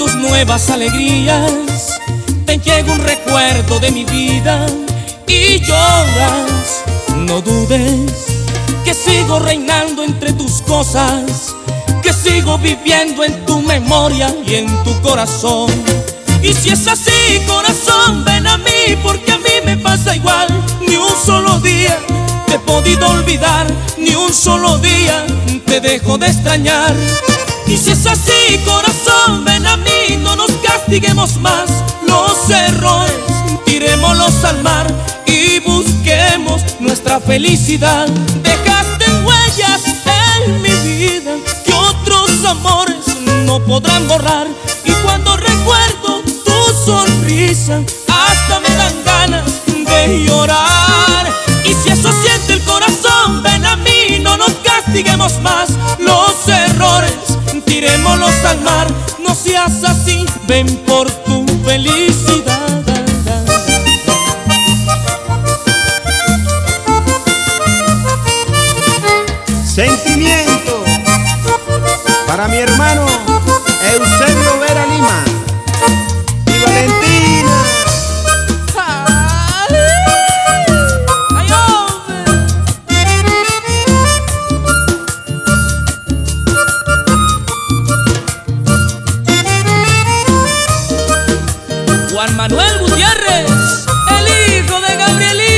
tus nuevas alegrías, te llega un recuerdo de mi vida y lloras. No dudes que sigo reinando entre tus cosas, que sigo viviendo en tu memoria y en tu corazón. Y si es así, corazón, ven a mí, porque a mí me pasa igual. Ni un solo día te he podido olvidar, ni un solo día te dejo de extrañar. Y si es así, corazón, ven a mí, no nos castiguemos más. Los errores tirémoslos al mar y busquemos nuestra felicidad. Dejaste huellas en mi vida que otros amores no podrán borrar. Y cuando recuerdo tu sonrisa, hasta me dan ganas de llorar. Y si eso siente el corazón, ven a mí, no nos castiguemos más. Los errores tirémoslos al mar. No seas así, ven por tu felicidad. Sentimiento para mi hermano Eusebio Vera Lima y Valentina. ¡Ay, hombre! Juan Manuel Gutiérrez, el hijo de Gabrielito.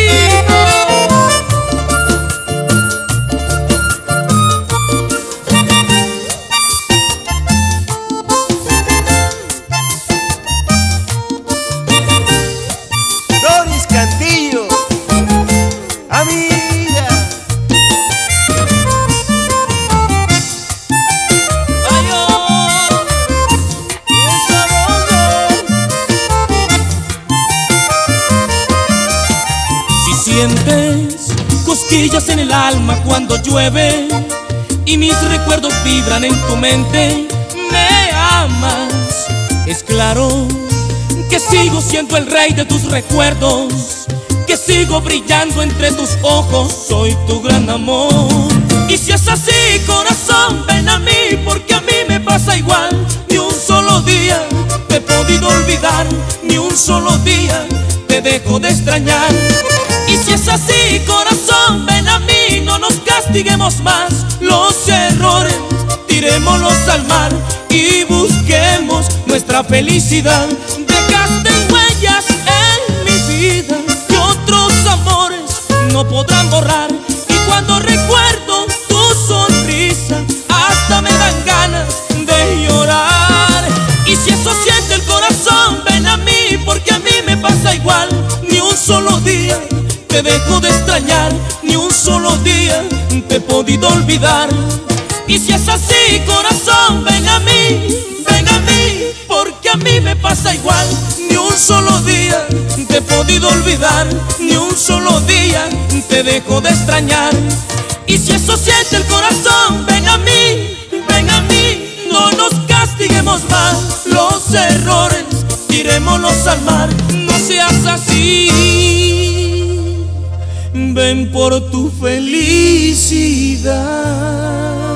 Cantillo, amiga. Ay, oh, bien sabroso. Si sientes cosquillas en el alma cuando llueve y mis recuerdos vibran en tu mente, me amas. Es claro que sigo siendo el rey de tus recuerdos, que sigo brillando entre tus ojos, soy tu gran amor. Y si es así, corazón, ven a mí, porque a mí me pasa igual. Ni un solo día te he podido olvidar, ni un solo día te dejo de extrañar. Y si es así, corazón, ven a mí, no nos castiguemos más. Los errores tirémoslos al mar y busquemos nuestra felicidad. Dejaste huellas en mi vida que otros amores no podrán borrar. Y cuando recuerdo tu sonrisa, hasta me dan ganas de llorar. Y si eso siente el corazón, ven a mí, porque a mí me pasa igual. Ni un solo día te dejo de extrañar, ni un solo día te he podido olvidar. Y si es así, corazón, ven a mí, porque a mí me pasa igual. Ni un solo día te he podido olvidar, ni un solo día te dejo de extrañar. Y si eso siente el corazón, ven a mí, no nos castiguemos más. Los errores tirémoslos al mar, no seas así, ven por tu felicidad.